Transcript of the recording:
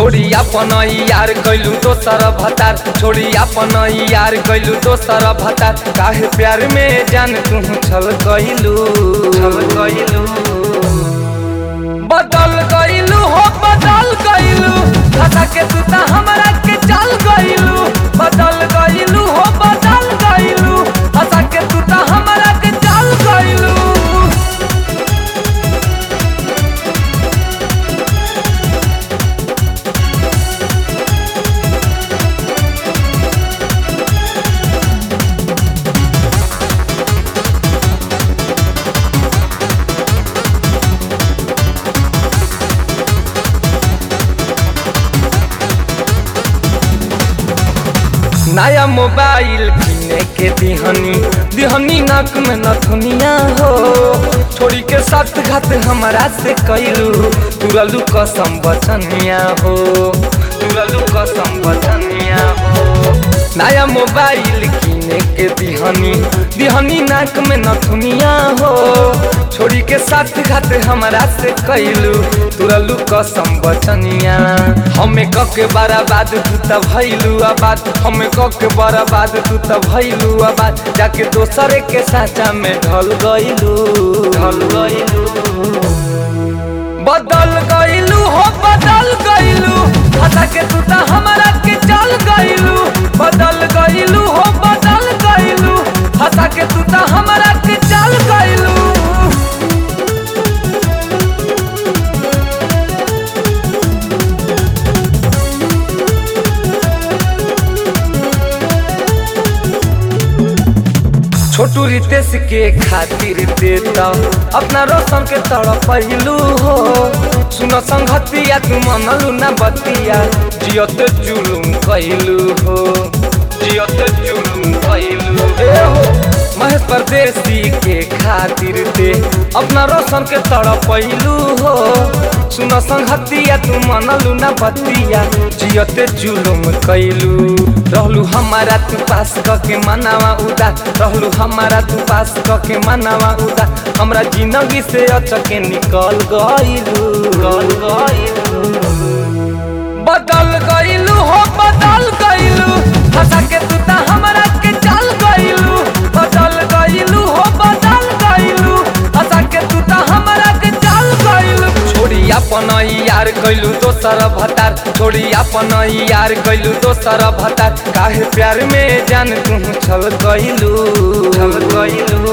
छोड़ी अपन यार गइलू दोसर भतार, छोड़ी अपन यार गइलू दोसर भतार। काहे प्यार में जान तू छल गइलू, छल गइलू, बदल गइलू हो बदल गइलू, धसा के तू ता हमरा के चल गइलू। बदल गइलू हो बदल गइलू, धसा के तू ता हमरा के चल गइलू। नया मोबाइल किने के दिहनी नाक में नथुनिया हो। छोड़ी के साथ घात हमरा से कैलू, तुरलू कसम बचनिया हो, तुरलू कसम बचनिया हो। नया मोबाइल किने के दिहनी नाक में नथुनिया हो। छोड़ी के साथ घात हमरा से कैलू, तुरलू कसम बचनिया। हमें कके बर्बाद तू त भइलू आबाद, हमें कके बर्बाद तू त भइलू आबाद। जाके दोसरे के साचा में ढल गइलू, ढल गइलू, बदल गइलू हो बदल गइलू, धसा के तू त हमरा के चल गइलू। बदल गइलू हो बदल गइलू, धसा के तू त हमरा के चल गइलू। छोटू रितेश के खातिर देता अपना रोशन के तड़पैलू हो। सुनो संगतिया तू मनलू ना बतिया, जियत जुलुम कैलू हो, जियत जुलुम कैलू हो। महेश परदेसी के खातिर दे अपना रोशन के तड़पैलू हो। सुनो संगतिया तू मनलू ना बतिया, जियत जुलुम कैलू। रहलू हमारा तू पास कके मनावा उदास, रहलू हमारा तू पास कके मनावा उदास। हमरा जिंदगी से अचके निकल गइलू, निकल गइलू, बदल गइलू हो बदल गइलू, धसा के तू ता हमरा के चल गइलू। बदल गइलू हो बदल गइलू, धसा के तू ता हमरा के चल गइलू। छोड़ी अपन यार गइलू दोसर भतार, छोड़ी अपन यार गइलू दोसर भतार। काहे प्यार में जान तू छल गइलू, छल गइलू,